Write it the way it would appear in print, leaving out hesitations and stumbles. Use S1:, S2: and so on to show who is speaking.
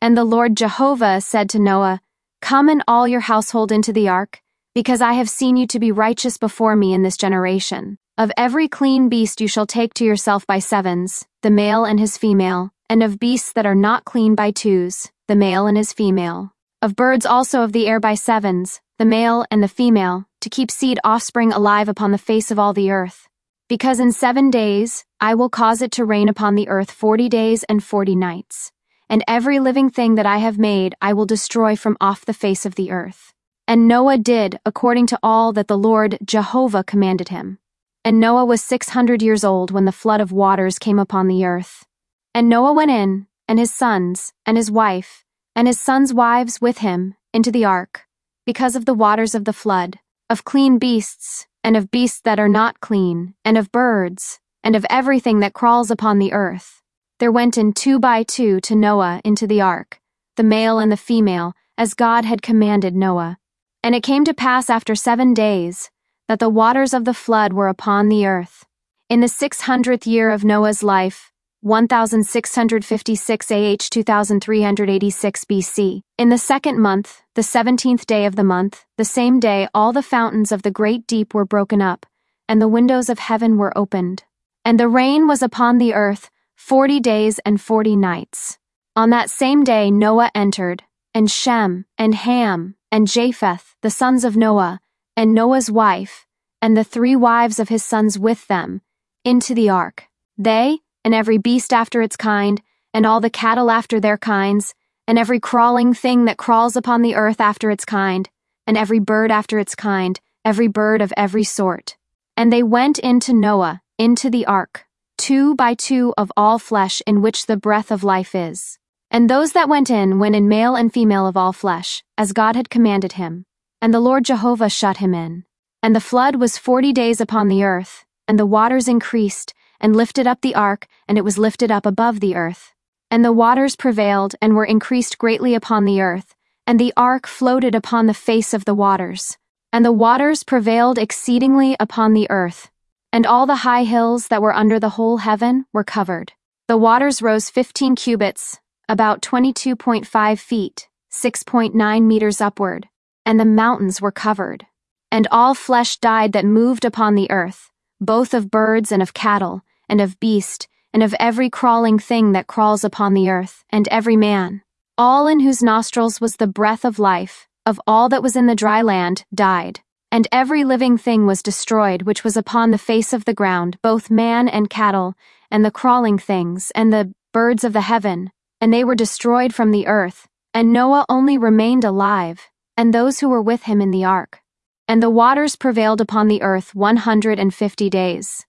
S1: And the Lord Jehovah said to Noah, "Come and all your household into the ark, because I have seen you to be righteous before me in this generation. Of every clean beast you shall take to yourself by sevens, the male and his female, and of beasts that are not clean by twos, the male and his female. Of birds also of the air by sevens, the male and the female, to keep seed offspring alive upon the face of all the earth. Because in 7 days I will cause it to rain upon the earth 40 days and 40 nights. And every living thing that I have made I will destroy from off the face of the earth." And Noah did according to all that the Lord Jehovah commanded him. And Noah was 600 years old when the flood of waters came upon the earth. And Noah went in, and his sons, and his wife, and his sons' wives with him, into the ark, because of the waters of the flood, of clean beasts, and of beasts that are not clean, and of birds, and of everything that crawls upon the earth. There went in 2 by 2 to Noah into the ark, the male and the female, as God had commanded Noah. And it came to pass after 7 days, that the waters of the flood were upon the earth. In the 600th year of Noah's life, 1656 AH 2386 BC, in the 2nd month, the 17th day of the month, the same day all the fountains of the great deep were broken up, and the windows of heaven were opened. And the rain was upon the earth 40 days and 40 nights. On that same day Noah entered, and Shem, and Ham, and Japheth, the sons of Noah, and Noah's wife, and the 3 wives of his sons with them, into the ark. They, and every beast after its kind, and all the cattle after their kinds, and every crawling thing that crawls upon the earth after its kind, and every bird after its kind, every bird of every sort. And they went into Noah, into the ark, 2 by 2 of all flesh in which the breath of life is. And those that went in male and female of all flesh, as God had commanded him. And the Lord Jehovah shut him in. And the flood was 40 days upon the earth, and the waters increased, and lifted up the ark, and it was lifted up above the earth. And the waters prevailed, and were increased greatly upon the earth, and the ark floated upon the face of the waters. And the waters prevailed exceedingly upon the earth, and all the high hills that were under the whole heaven were covered. The waters rose 15 cubits, about 22.5 feet, 6.9 meters upward, and the mountains were covered. And all flesh died that moved upon the earth, both of birds and of cattle, and of beast, and of every crawling thing that crawls upon the earth, and every man, all in whose nostrils was the breath of life, of all that was in the dry land, died. And every living thing was destroyed which was upon the face of the ground, both man and cattle, and the crawling things, and the birds of the heaven, and they were destroyed from the earth. And Noah only remained alive, and those who were with him in the ark. And the waters prevailed upon the earth 150 days.